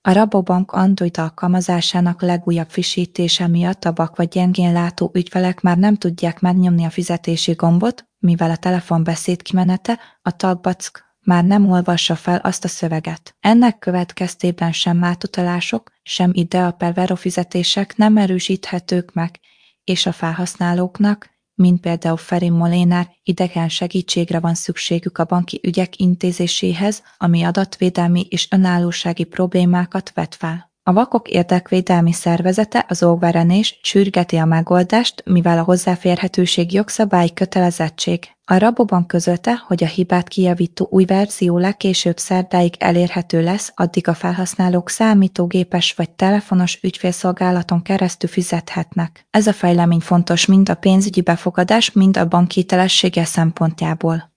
A Rabobank Android alkalmazásának legújabb frissítése miatt a vak vagy gyengén látó ügyfelek már nem tudják megnyomni a fizetési gombot, mivel a telefon beszédkimenete, a talkback már nem olvassa fel azt a szöveget. Ennek következtében sem átutalások, sem Idea per Vero fizetések nem erősíthetők meg, és a felhasználóknak, mint például Feri Molénár, idegen segítségre van szükségük a banki ügyek intézéséhez, ami adatvédelmi és önállósági problémákat vet fel. A vakok érdekvédelmi szervezete, az Óvverenés sürgeti a megoldást, mivel a hozzáférhetőség jogszabályi kötelezettség. A Rabobank közölte, hogy a hibát kijavító új verzió legkésőbb szerdáig elérhető lesz, addig a felhasználók számítógépes vagy telefonos ügyfélszolgálaton keresztül fizethetnek. Ez a fejlemény fontos mind a pénzügyi befogadás, mind a bank hitelessége szempontjából.